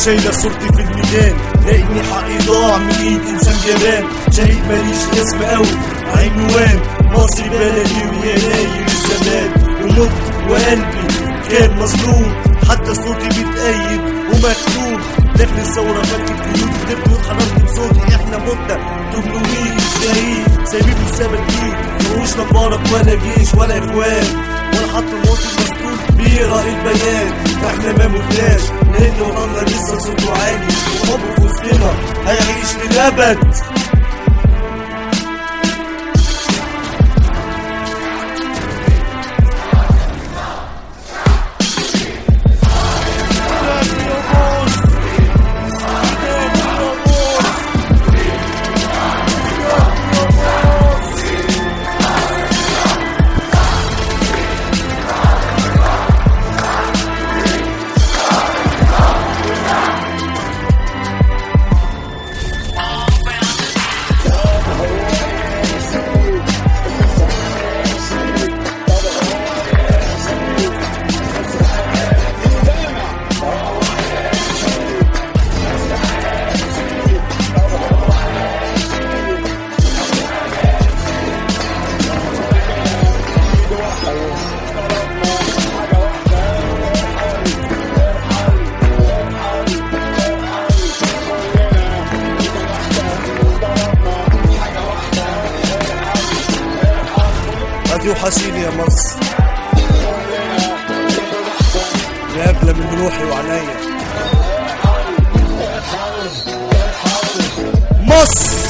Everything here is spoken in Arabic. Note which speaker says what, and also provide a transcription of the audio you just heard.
Speaker 1: شايلة صورتي في الميدان، لاني حقي ضاع من ايد انسان جبان. شهيد ماليش اسم اوي عنوان، مصري بلدي ويا نايم الزمان. ومت وقلبي كان مظلوم، حتى صوتي بيتأيد ومكتوب. داخل الثورة فك القيود، قدرت واتحررت بصوتي. احنا متنا 800 شهيد سايبين مسابق جديد، ملوش لا مبارك ولا جيش ولا اخوان ولا حتى المواطن المسؤول بيقرا البيان. احنا ما متناش لان وطننا لسه صوته عالي، وحبه في وسطنا هيعيش للابد. وحشيني يا مصر يا أغلى من روحي وعنايا. مصر